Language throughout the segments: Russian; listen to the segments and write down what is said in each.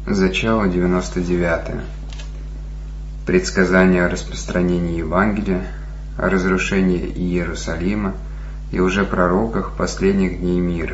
Зачало 99. Предсказание о распространении Евангелия, о разрушении Иерусалима и уже пророках последних дней мира.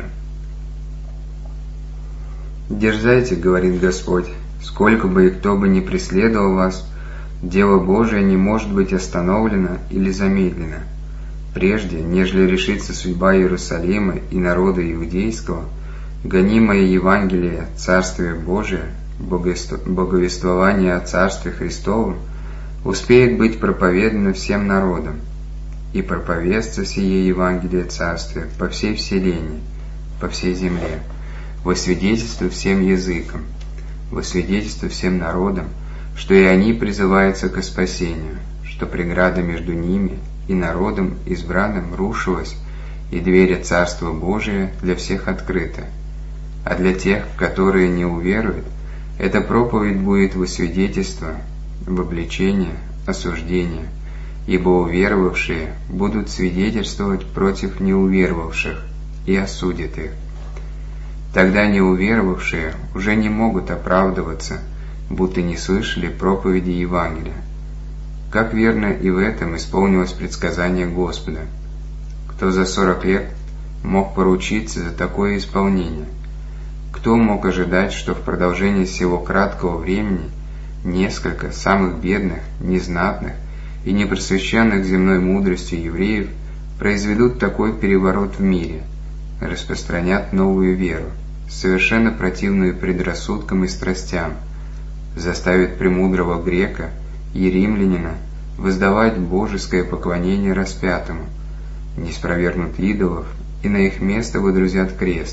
«Дерзайте, — говорит Господь, — сколько бы и кто бы ни преследовал вас, дело Божие не может быть остановлено или замедлено. Прежде, нежели решится судьба Иерусалима и народа иудейского, гонимое Евангелие Царствия Божия, боговествование о Царстве Христовом, успеет быть проповедано всем народам, и проповестся сие Евангелие Царствия по всей вселенной, по всей земле, во свидетельство всем языкам, во свидетельство всем народам, что и они призываются ко спасению, что преграда между ними и народом избранным рушилась, и двери Царства Божия для всех открыты. А для тех, которые не уверуют, эта проповедь будет во свидетельство, в обличение, осуждение, ибо уверовавшие будут свидетельствовать против неуверовавших и осудят их. Тогда неуверовавшие уже не могут оправдываться, будто не слышали проповеди Евангелия. Как верно и в этом исполнилось предсказание Господа. Кто за 40 лет мог поручиться за такое исполнение? Кто мог ожидать, что в продолжении всего краткого времени несколько самых бедных, незнатных и непросвещенных земной мудростью евреев произведут такой переворот в мире, распространят новую веру, совершенно противную предрассудкам и страстям, заставят премудрого грека и римлянина воздавать божеское поклонение распятому, не спровергнут идолов и на их место водрузят крест.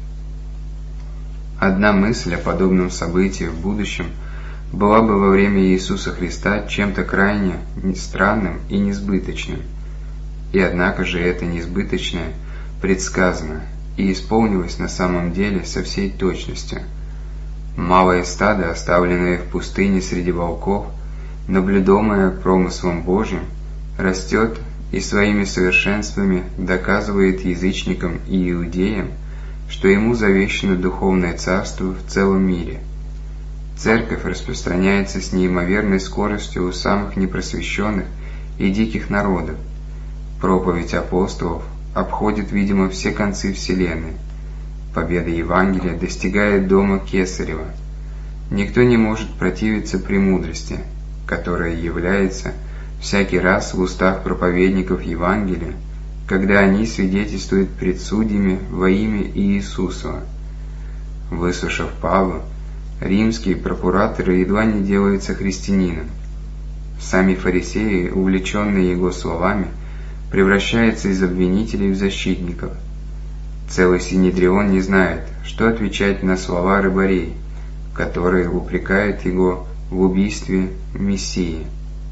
Одна мысль о подобном событии в будущем была бы во время Иисуса Христа чем-то крайне странным и несбыточным. И однако же это несбыточное предсказано и исполнилось на самом деле со всей точностью. Малое стадо, оставленное в пустыне среди волков, наблюдаемое промыслом Божьим, растет и своими совершенствами доказывает язычникам и иудеям, что ему завещено духовное царство в целом мире. Церковь распространяется с неимоверной скоростью у самых непросвещенных и диких народов. Проповедь апостолов обходит, видимо, все концы вселенной. Победа Евангелия достигает дома Кесарева. Никто не может противиться премудрости, которая является всякий раз в устах проповедников Евангелия, когда они свидетельствуют пред судьями во имя Иисусова. Выслушав Павла, римские прокураторы едва не делаются христианином. Сами фарисеи, увлеченные его словами, превращаются из обвинителей в защитников. Целый синедрион не знает, что отвечать на слова рыбарей, которые упрекают его в убийстве Мессии.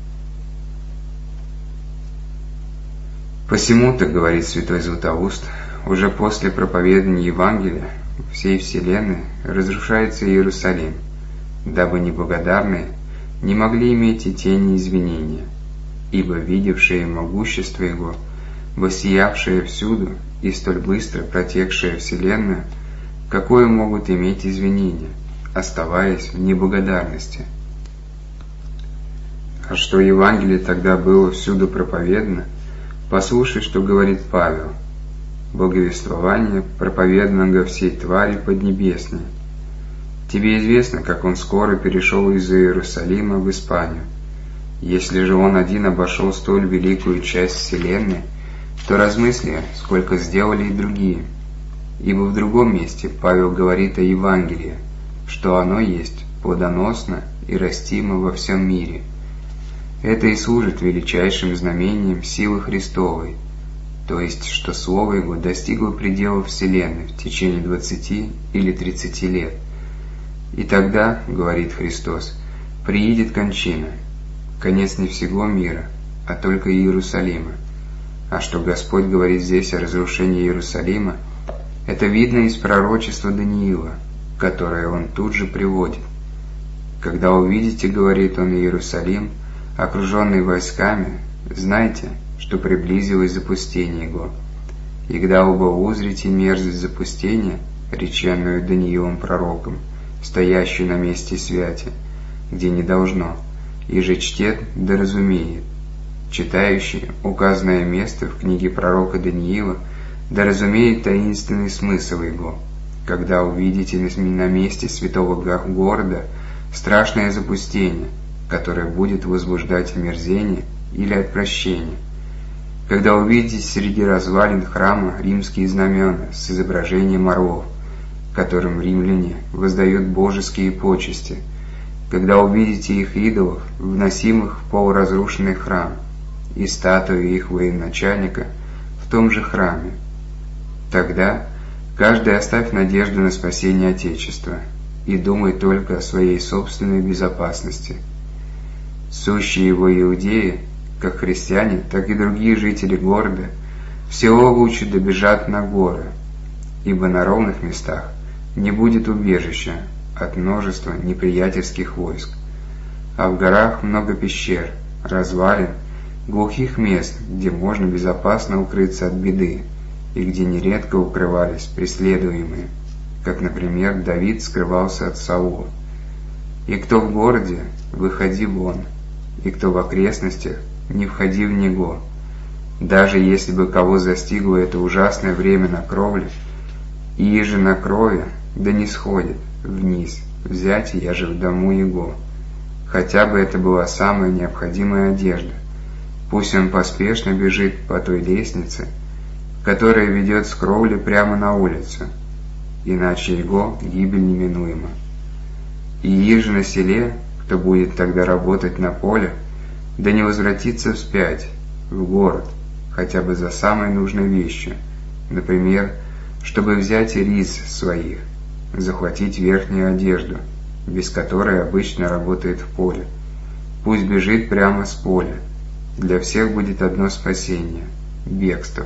«Посему-то, — говорит святой Златоуст, — уже после проповедания Евангелия всей вселенной разрушается Иерусалим, дабы неблагодарные не могли иметь и тени извинения, ибо видевшие могущество Его, воссиявшие всюду и столь быстро протекшие вселенную, какое могут иметь извинения, оставаясь в неблагодарности». А что Евангелие тогда было всюду проповедано, послушай, что говорит Павел: «Боговествование проповедано всей твари поднебесной». Тебе известно, как он скоро перешел из Иерусалима в Испанию. Если же он один обошел столь великую часть вселенной, то размысли, сколько сделали и другие. Ибо в другом месте Павел говорит о Евангелии, что оно есть плодоносно и растимо во всем мире. Это и служит величайшим знамением силы Христовой, то есть, что Слово Его достигло пределов вселенной в течение 20 или 30 лет. И тогда, говорит Христос, приидет кончина, конец не всего мира, а только Иерусалима. А что Господь говорит здесь о разрушении Иерусалима, это видно из пророчества Даниила, которое он тут же приводит. «Когда увидите, — говорит он, — Иерусалим, окруженный войсками, знайте, что приблизилось запустение его. И когда оба узрите мерзость запустения, реченную Даниилом пророком, стоящую на месте святи, где не должно, и же чтет да разумеет. Читающий указанное место в книге пророка Даниила да разумеет таинственный смысл его, когда увидите на месте святого города страшное запустение, которое будет возбуждать омерзение или отвращение. Когда увидите среди развалин храма римские знамена с изображением орлов, которым римляне воздают божеские почести, когда увидите их идолов, вносимых в полуразрушенный храм, и статую их военачальника в том же храме, тогда каждый оставь надежду на спасение Отечества и думай только о своей собственной безопасности. Сущие его иудеи, как христиане, так и другие жители города, всего лучше добежат на горы, ибо на ровных местах не будет убежища от множества неприятельских войск, а в горах много пещер, развалин, глухих мест, где можно безопасно укрыться от беды и где нередко укрывались преследуемые, как, например, Давид скрывался от Саула. И кто в городе, выходи вон, и кто в окрестностях, не входи в него. Даже если бы кого застигло это ужасное время на кровле, и еже на крови, да не сходит вниз, взять я же в дому его. Хотя бы это была самая необходимая одежда. Пусть он поспешно бежит по той лестнице, которая ведет с кровли прямо на улицу, иначе его гибель неминуема. И еже на селе, кто будет тогда работать на поле, да не возвратится вспять в город, хотя бы за самой нужной вещью, например, чтобы взять рис своих, захватить верхнюю одежду, без которой обычно работает в поле. Пусть бежит прямо с поля. Для всех будет одно спасение – бегство.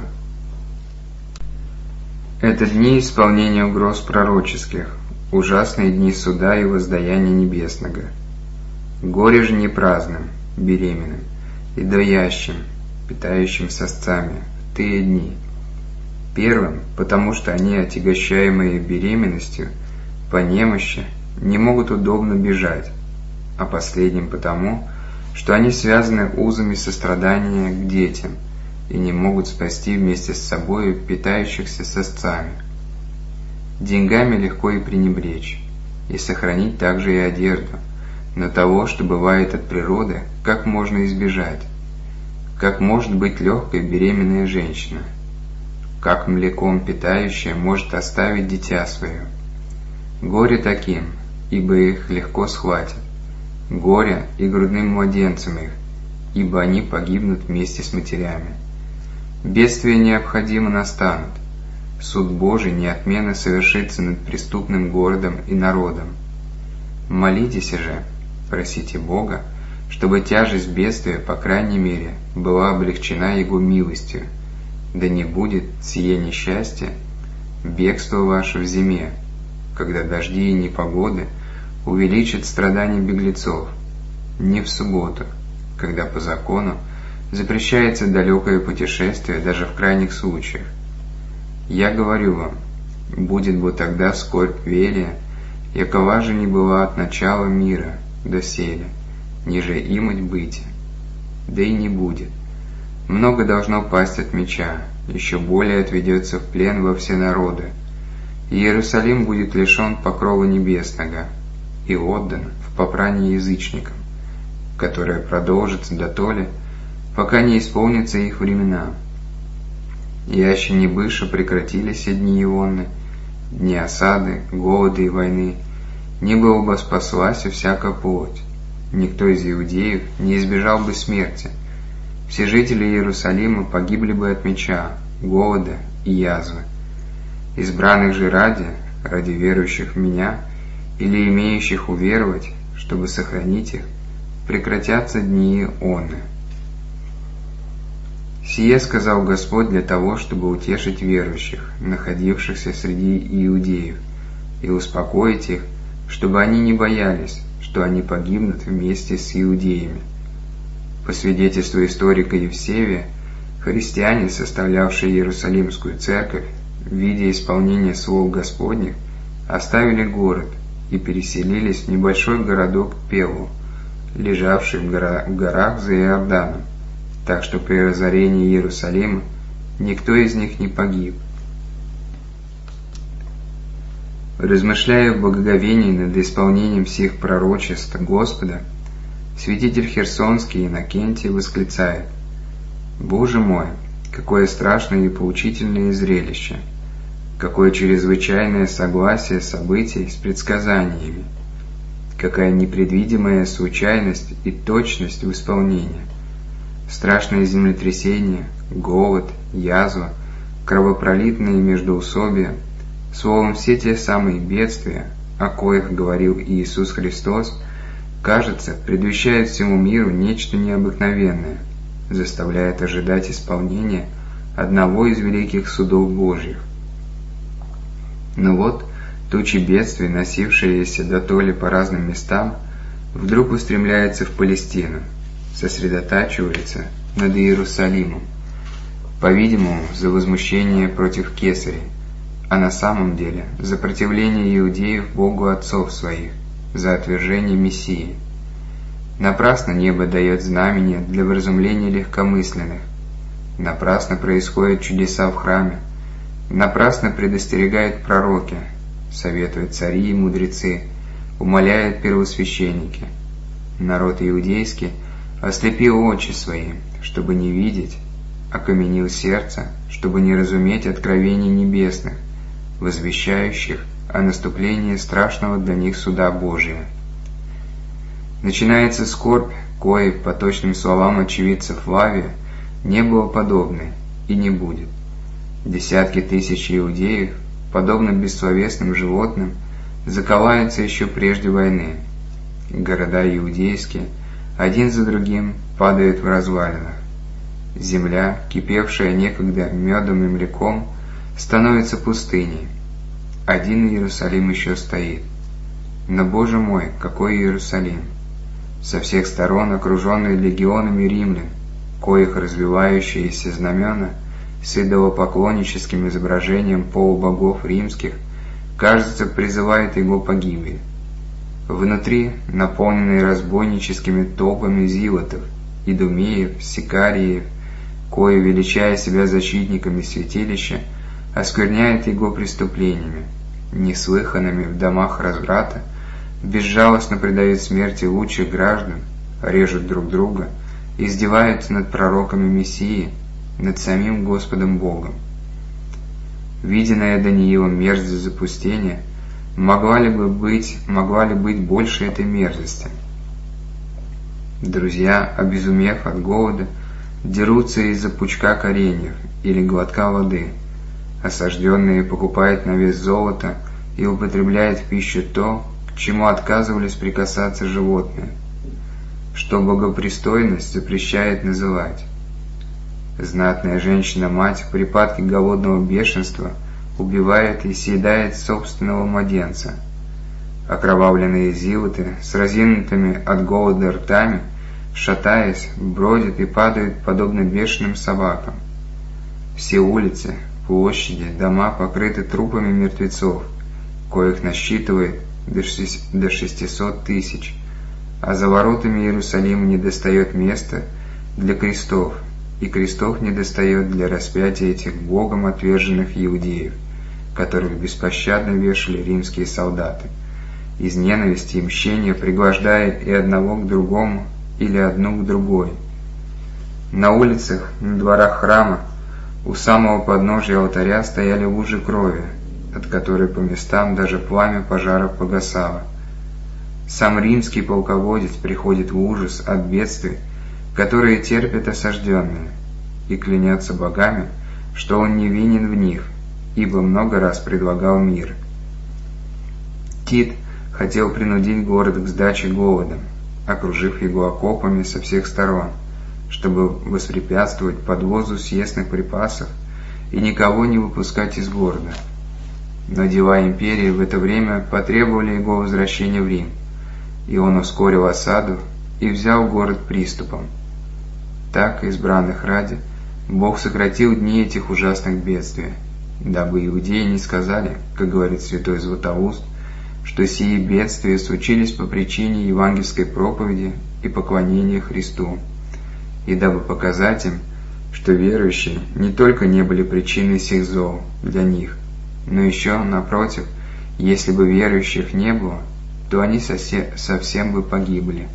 Это дни исполнения угроз пророческих, ужасные дни суда и воздаяния небесного. Горе же не праздным, беременным и доящим, питающим сосцами в тые дни. Первым, потому что они, отягощаемые беременностью, по немощи, не могут удобно бежать, а последним потому, что они связаны узами сострадания к детям и не могут спасти вместе с собой питающихся сосцами. Деньгами легко и пренебречь, и сохранить также и одежду, но того, что бывает от природы, как можно избежать? Как может быть легкой беременная женщина? Как млеком питающая может оставить дитя свое? Горе таким, ибо их легко схватят. Горе и грудным младенцам их, ибо они погибнут вместе с матерями. Бедствия необходимо настанут. Суд Божий неотменно совершится над преступным городом и народом. Молитесь же, просите Бога, чтобы тяжесть бедствия, по крайней мере, была облегчена Его милостью, да не будет сие несчастье бегство ваше в зиме, когда дожди и непогоды увеличат страдания беглецов, не в субботу, когда по закону запрещается далекое путешествие даже в крайних случаях. Я говорю вам, будет бы тогда скорбь велия, якова же не была от начала мира доселе, ниже имать быть, да и не будет. Много должно пасть от меча, еще более отведется в плен во все народы. Иерусалим будет лишен покрова небесного и отдан в попрание язычникам, которое продолжится дотоле, пока не исполнятся их времена. Яще не быше прекратились дни ионны, дни осады, голода и войны, не было бы спаслась всякая плоть. Никто из иудеев не избежал бы смерти. Все жители Иерусалима погибли бы от меча, голода и язвы. Избранных же ради верующих в Меня, или имеющих уверовать, чтобы сохранить их, прекратятся дни ионны. Сие сказал Господь для того, чтобы утешить верующих, находившихся среди иудеев, и успокоить их, чтобы они не боялись, что они погибнут вместе с иудеями. По свидетельству историка Евсевия, христиане, составлявшие Иерусалимскую церковь, в виде исполнения слов Господних, оставили город и переселились в небольшой городок Пелу, лежавший в горах за Иорданом, так что при разорении Иерусалима никто из них не погиб. Размышляя в благоговении над исполнением всех пророчеств Господа, святитель Херсонский Иннокентий восклицает: «Боже мой, какое страшное и поучительное зрелище! Какое чрезвычайное согласие событий с предсказаниями! Какая непредвидимая случайность и точность в исполнении! Страшное землетрясение, голод, язва, кровопролитные междоусобия, словом, все те самые бедствия, о коих говорил Иисус Христос, кажется, предвещают всему миру нечто необыкновенное, заставляет ожидать исполнения одного из великих судов Божьих. Но вот тучи бедствий, носившиеся дотоле по разным местам, вдруг устремляются в Палестину, сосредотачиваются над Иерусалимом, по-видимому, за возмущение против Кесаря, а на самом деле за противление иудеев Богу отцов своих, за отвержение Мессии. Напрасно небо дает знамения для вразумления легкомысленных, напрасно происходят чудеса в храме, напрасно предостерегают пророки, советуют цари и мудрецы, умоляют первосвященники. Народ иудейский ослепил очи свои, чтобы не видеть, окаменил сердце, чтобы не разуметь откровений небесных, возвещающих о наступлении страшного для них суда Божия. Начинается скорбь, коей, по точным словам очевидцев в Аве, не было подобной и не будет. Десятки тысяч иудеев, подобно бессловесным животным, заковаются еще прежде войны. Города иудейские один за другим падают в развалинах. Земля, кипевшая некогда медом и млеком, становится пустыней. Один Иерусалим еще стоит. Но, Боже мой, какой Иерусалим! Со всех сторон окруженный легионами римлян, коих развивающиеся знамена с идолопоклонническим изображением полубогов римских, кажется, призывают его погибель. Внутри, наполненный разбойническими толпами зилотов, идумеев, сикариев, кои, величая себя защитниками святилища, оскверняет его преступлениями, неслыханными в домах разврата, безжалостно предают смерти лучших граждан, режут друг друга, издеваются над пророками Мессии, над самим Господом Богом. Виденная Даниилом мерзость запустения могла ли быть больше этой мерзости? Друзья, обезумев от голода, дерутся из-за пучка кореньев или глотка воды. Осажденные покупают на вес золота и употребляют в пищу то, к чему отказывались прикасаться животные, что богопристойность запрещает называть. Знатная женщина-мать в припадке голодного бешенства убивает и съедает собственного младенца. Окровавленные зилоты с разинутыми от голода ртами, шатаясь, бродят и падают подобно бешеным собакам. Все улицы, площади, дома покрыты трупами мертвецов, коих насчитывает до 600 тысяч, а за воротами Иерусалима недостает места для крестов, и крестов недостает для распятия этих Богом отверженных иудеев, которых беспощадно вешали римские солдаты, из ненависти и мщения пригвождая и одного к другому или одну к другой. На улицах, на дворах храма, у самого подножия алтаря стояли лужи крови, от которой по местам даже пламя пожара погасало. Сам римский полководец приходит в ужас от бедствий, которые терпят осажденные, и клянется богами, что он не винен в них, ибо много раз предлагал мир. Тит хотел принудить город к сдаче голодом, окружив его окопами со всех сторон, чтобы воспрепятствовать подвозу съестных припасов и никого не выпускать из города. Но дела империи в это время потребовали его возвращения в Рим, и он ускорил осаду и взял город приступом. Так, избранных ради, Бог сократил дни этих ужасных бедствий, дабы иудеи не сказали, как говорит святой Златоуст, что сии бедствия случились по причине евангельской проповеди и поклонения Христу, и дабы показать им, что верующие не только не были причиной сих зол для них, но еще, напротив, если бы верующих не было, то они совсем бы погибли.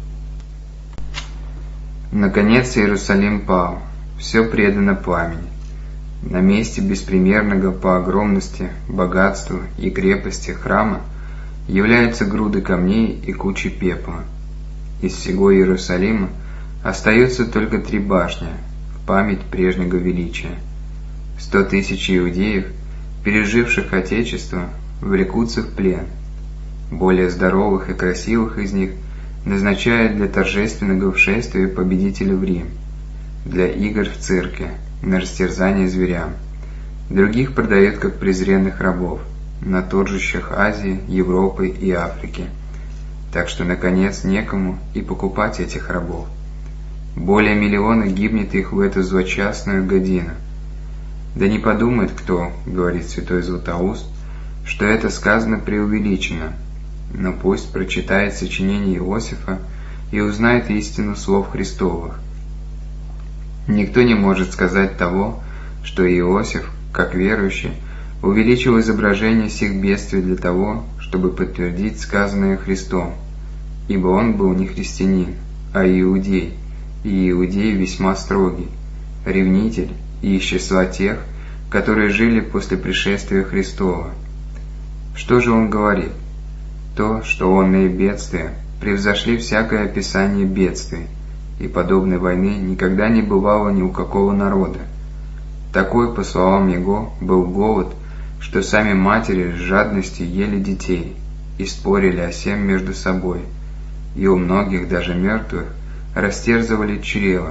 Наконец Иерусалим пал, все предано пламени. На месте беспримерного по огромности, богатству и крепости храма являются груды камней и кучи пепла. Из всего Иерусалима остается только 3 башни в память прежнего величия. 100 000 иудеев, переживших Отечество, влекутся в плен. Более здоровых и красивых из них назначают для торжественного шествия победителя в Рим, для игр в цирке, на растерзание зверям. Других продают как презренных рабов на торжищах Азии, Европы и Африки. Так что, наконец, некому и покупать этих рабов. Более 1 миллиона гибнет их в эту злочастную годину. Да не подумает кто, говорит святой Златоуст, что это сказано преувеличено, но пусть прочитает сочинение Иосифа и узнает истину слов Христовых. Никто не может сказать того, что Иосиф, как верующий, увеличил изображение сих бедствий для того, чтобы подтвердить сказанное Христом, ибо он был не христианин, а иудей, и иудей весьма строгий, ревнитель и из числа тех, которые жили после пришествия Христова. Что же он говорит? То, что онные бедствия превзошли всякое описание бедствий, и подобной войны никогда не бывало ни у какого народа. Такой, по словам его, был голод, что сами матери с жадностью ели детей и спорили о сем между собой, и у многих, даже мертвых, растерзывали чрево.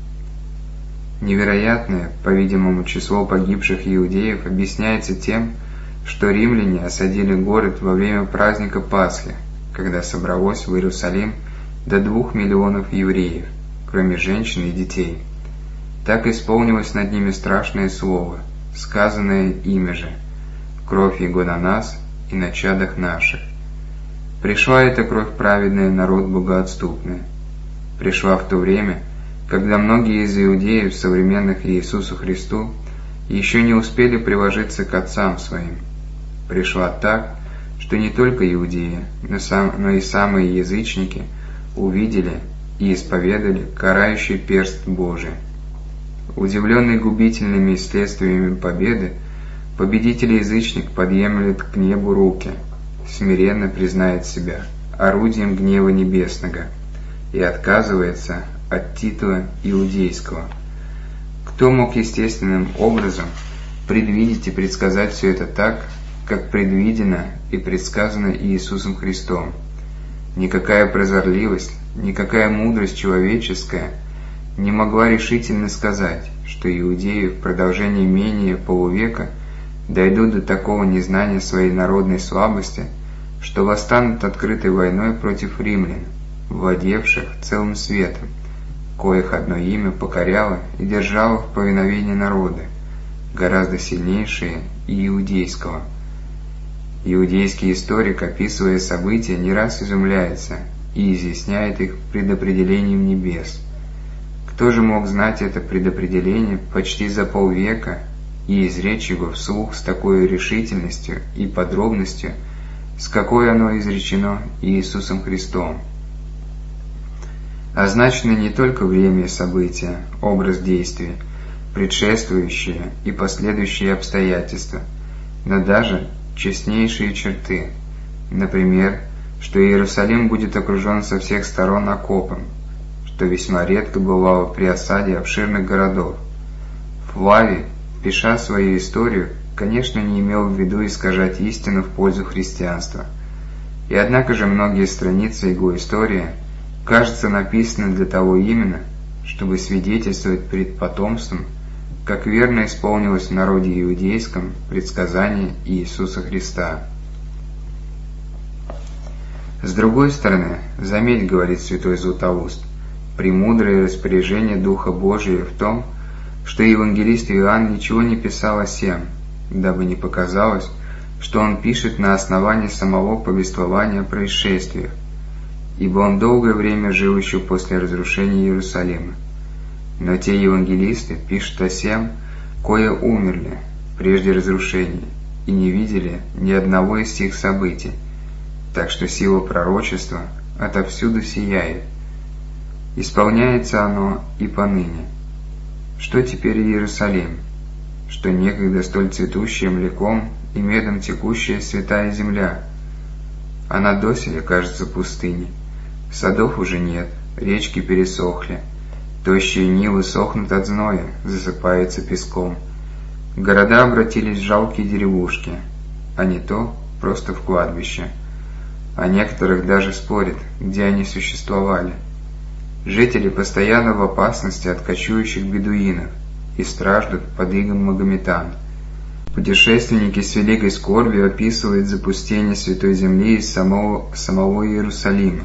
Невероятное, по-видимому, число погибших иудеев объясняется тем, что римляне осадили город во время праздника Пасхи, когда собралось в Иерусалим до 2 миллионов евреев, кроме женщин и детей. Так исполнилось над ними страшное слово, сказанное ими же: «Кровь Его на нас и на чадах наших». Пришла эта кровь праведная, народ богоотступный. Пришла в то время, когда многие из иудеев, современных Иисусу Христу, еще не успели приложиться к отцам своим. Пришла так, что не только иудеи, но и самые язычники увидели и исповедали карающий перст Божий. Удивленный губительными следствиями победы, победитель-язычник подъемлет к небу руки, смиренно признает себя орудием гнева небесного и отказывается от титула иудейского. Кто мог естественным образом предвидеть и предсказать все это так, как предвидено и предсказано Иисусом Христом? Никакая прозорливость, никакая мудрость человеческая не могла решительно сказать, что иудеи в продолжении менее полувека дойдут до такого незнания своей народной слабости, что восстанут открытой войной против римлян, владевших целым светом, коих одно имя покоряло и держало в повиновении народы, гораздо сильнейшие и иудейского. Иудейский историк, описывая события, не раз изумляется и изъясняет их предопределением небес. Кто же мог знать это предопределение почти за полвека и изречь его вслух с такой решительностью и подробностью, с какой оно изречено Иисусом Христом? Означены не только время и события, образ действия, предшествующие и последующие обстоятельства, но даже честнейшие черты, например, что Иерусалим будет окружен со всех сторон окопом, что весьма редко бывало при осаде обширных городов. Флавий, пиша свою историю, конечно, не имел в виду искажать истину в пользу христианства, и однако же многие страницы его истории, кажется, написаны для того именно, чтобы свидетельствовать перед потомством, как верно исполнилось в народе иудейском предсказание Иисуса Христа. С другой стороны, заметь, говорит святой Златоуст, премудрое распоряжение Духа Божия в том, что евангелист Иоанн ничего не писал о сем, дабы не показалось, что он пишет на основании самого повествования о происшествиях, ибо он долгое время жил еще после разрушения Иерусалима. Но те евангелисты пишут о сем, кое умерли прежде разрушения и не видели ни одного из сих событий, так что сила пророчества отовсюду сияет. Исполняется оно и поныне. Что теперь Иерусалим, что некогда столь цветущая млеком и медом текущая святая земля? Она доселе кажется пустыней, садов уже нет, речки пересохли, тощие нивы сохнут от зноя, засыпаются песком. Города обратились в жалкие деревушки, а не то просто в кладбище. О некоторых даже спорят, где они существовали. Жители постоянно в опасности от кочующих бедуинов и страждут под игом магометан. Путешественники с великой скорбью описывают запустение Святой Земли из самого Иерусалима,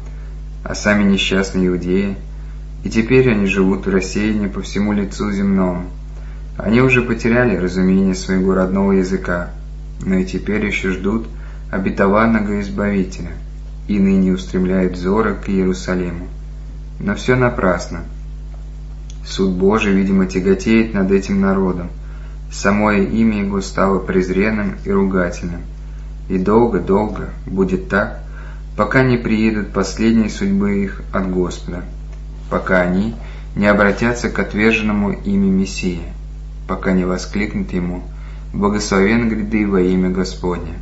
а сами несчастные иудеи, и теперь они живут в рассеянии по всему лицу земному. Они уже потеряли разумение своего родного языка, но и теперь еще ждут обетованного Избавителя, и ныне устремляют взоры к Иерусалиму. Но все напрасно. Суд Божий, видимо, тяготеет над этим народом. Самое имя его стало презренным и ругательным. И долго-долго будет так, пока не приедут последние судьбы их от Господа, пока они не обратятся к отверженному ими Мессии, пока не воскликнут ему: «Благословен гряды во имя Господне».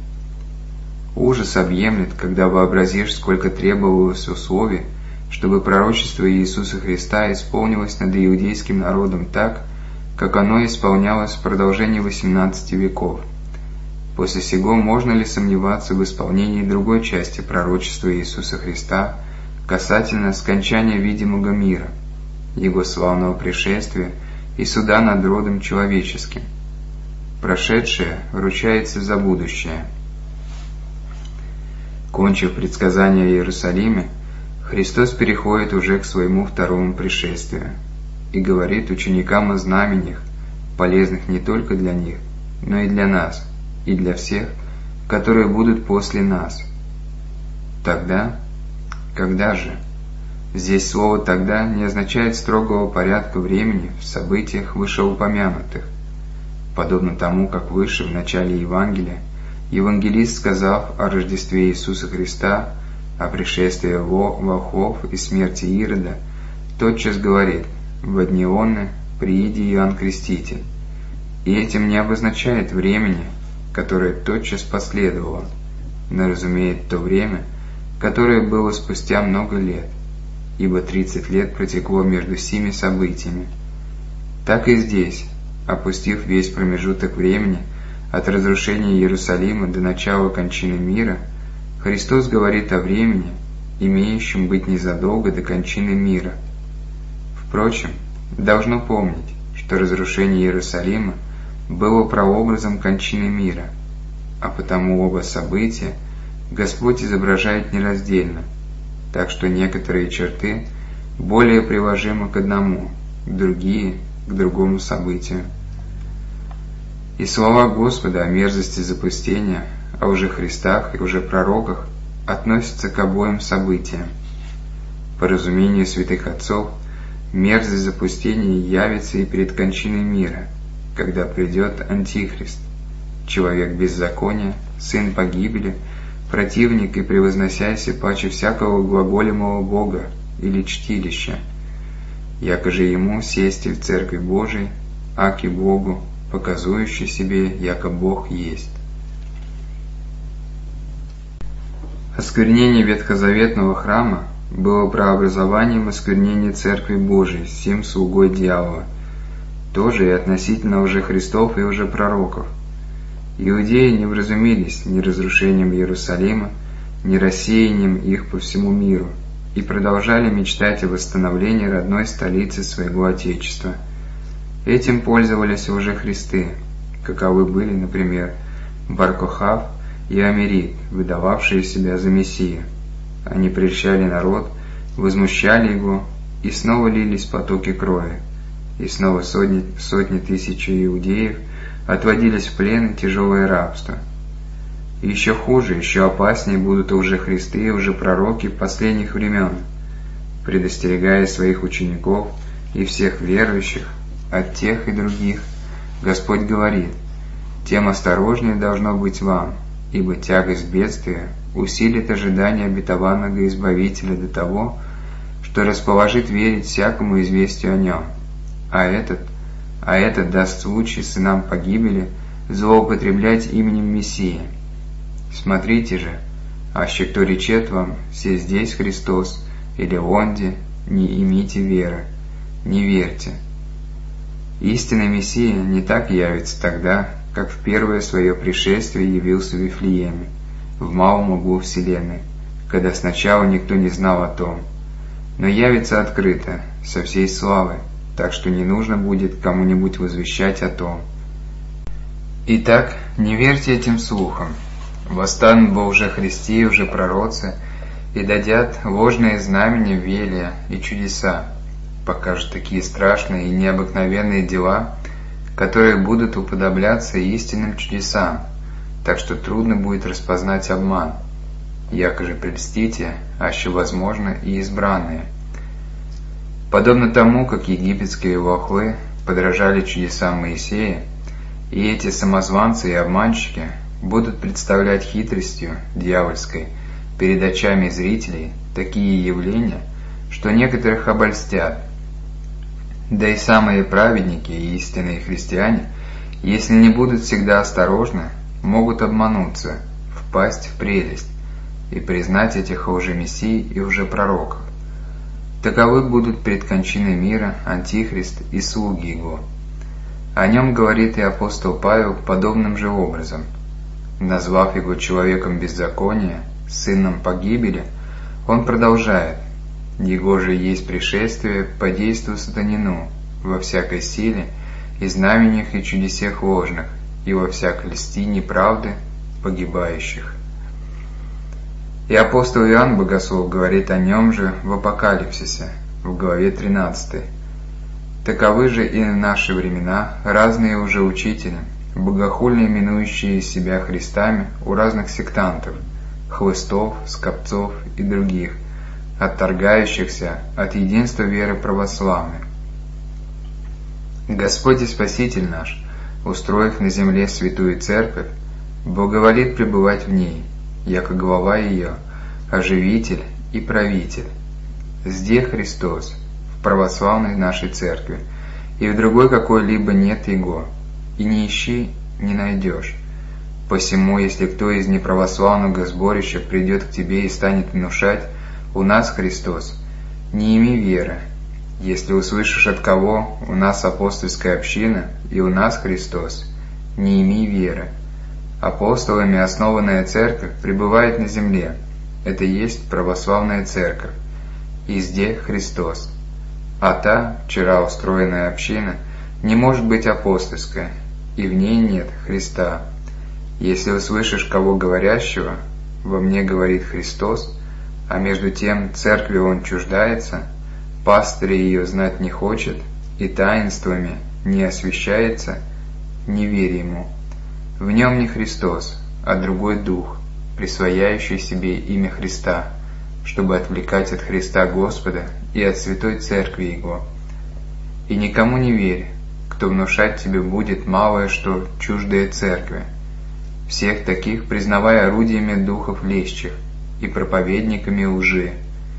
Ужас объемлет, когда вообразишь, сколько требовалось условий, чтобы пророчество Иисуса Христа исполнилось над иудейским народом так, как оно исполнялось в продолжении 18 веков. После сего можно ли сомневаться в исполнении другой части пророчества Иисуса Христа касательно скончания видимого мира, Его славного пришествия и суда над родом человеческим? Прошедшее ручается за будущее. Кончив предсказание о Иерусалиме, Христос переходит уже к своему второму пришествию и говорит ученикам о знамениях, полезных не только для них, но и для нас, и для всех, которые будут после нас. Тогда? Когда же? Здесь слово «тогда» не означает строгого порядка времени в событиях вышеупомянутых. Подобно тому, как выше в начале Евангелия, евангелист, сказав о Рождестве Иисуса Христа, о пришествии волхвов и смерти Ирода, тотчас говорит: «Во дни онны прииди Иоанн Креститель», и этим не обозначает времени, которое тотчас последовало, но разумеет то время, которое было спустя много лет, ибо 30 лет протекло между сими событиями. Так и здесь, опустив весь промежуток времени от разрушения Иерусалима до начала кончины мира, Христос говорит о времени, имеющем быть незадолго до кончины мира. Впрочем, должно помнить, что разрушение Иерусалима было прообразом кончины мира, а потому оба события Господь изображает нераздельно, так что некоторые черты более приложимы к одному, другие – к другому событию. И слова Господа о мерзости запустения, о лжехристах и лжепророках относятся к обоим событиям. По разумению святых отцов, мерзость запустения явится и перед кончиной мира, когда придет Антихрист, человек беззакония, сын погибели, противник и превозносящийся паче всякого глаголемого Бога или чтилища, яко же ему сесть в Церкви Божией, аки Богу, показующий себе, яко Бог есть. Осквернение ветхозаветного храма было прообразованием осквернения Церкви Божией сим слугой дьявола, тоже и относительно лжехристов и лжепророков. Иудеи не вразумились ни разрушением Иерусалима, ни рассеянием их по всему миру, и продолжали мечтать о восстановлении родной столицы своего Отечества. Этим пользовались лжехристы, каковы были, например, Бар-Кохав и Америт, выдававшие себя за Мессию. Они прельщали народ, возмущали его, и снова лились потоки крови, и снова сотни тысяч иудеев отводились в плен и тяжелое рабство. И еще хуже, еще опаснее будут лжехристы и лжепророки последних времен, предостерегая своих учеников и всех верующих от тех и других. Господь говорит: тем осторожнее должно быть вам, ибо тягость бедствия усилит ожидание обетованного Избавителя до того, что расположит верить всякому известию о нем, а этот даст случай сынам погибели злоупотреблять именем Мессии. Смотрите же, аще кто речет вам: се здесь Христос, или онде, не имейте веры, не верьте. Истинный Мессия не так явится тогда, как в первое свое пришествие явился в Вифлееме, в малом углу вселенной, когда сначала никто не знал о том, но явится открыто, со всей славой, так что не нужно будет кому-нибудь возвещать о том. Итак, не верьте этим слухам. Восстанут бы уже христи и уже пророцы, и дадят ложные знамения, велия и чудеса, покажут такие страшные и необыкновенные дела, которые будут уподобляться истинным чудесам, так что трудно будет распознать обман. Якоже прельстите, аще возможно и избранные. Подобно тому, как египетские волхвы подражали чудесам Моисея, и эти самозванцы и обманщики будут представлять хитростью дьявольской перед очами зрителей такие явления, что некоторых обольстят. Да и самые праведники и истинные христиане, если не будут всегда осторожны, могут обмануться, впасть в прелесть и признать этих лжемессий и лжепророков. Таковы будут пред кончиной мира Антихрист и слуги его. О нем говорит и апостол Павел подобным же образом. Назвав его человеком беззакония, сыном погибели, он продолжает: «Его же есть пришествие по действу сатанину во всякой силе и знамениях и чудесах ложных, и во всякой льсти неправды погибающих». И апостол Иоанн Богослов говорит о нем же в Апокалипсисе, в главе 13. Таковы же и в наши времена разные лжеучители, богохульно именующие себя Христами у разных сектантов, хлыстов, скопцов и других, отторгающихся от единства веры православной. Господь и Спаситель наш, устроив на земле святую церковь, благоволит пребывать в ней, яко глава ее, оживитель и правитель. Зде Христос, в православной нашей церкви, и в другой какой-либо нет его, и не ищи, не найдешь. Посему, если кто из неправославного сборища придет к тебе и станет внушать: у нас Христос, не имей веры. Если услышишь от кого: у нас апостольская община, и у нас Христос, не имей веры. Апостолами основанная церковь пребывает на земле, это есть православная церковь, и зде Христос. А та, вчера устроенная община, не может быть апостольская, и в ней нет Христа. Если услышишь кого говорящего: во мне говорит Христос, а между тем церкви он чуждается, пастырь ее знать не хочет, и таинствами не освящается, не верь ему. В нем не Христос, а другой дух, присвояющий себе имя Христа, чтобы отвлекать от Христа Господа и от святой церкви Его. И никому не верь, кто внушать тебе будет малое что чуждое церкви. Всех таких признавай орудиями духов лещих и проповедниками лжи.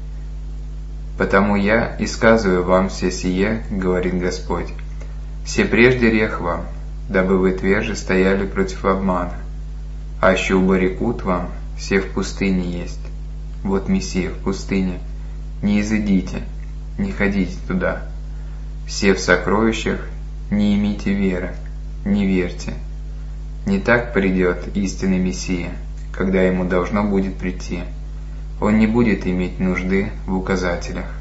Потому я и сказываю вам все сие, говорит Господь, все прежде рех вам, дабы вы тверже стояли против обмана. Аще убарекут вам, все в пустыне есть. Вот Мессия в пустыне. Не изыдите, не ходите туда. Все в сокровищах, не имейте веры, не верьте. Не так придет истинный Мессия, когда ему должно будет прийти. Он не будет иметь нужды в указателях.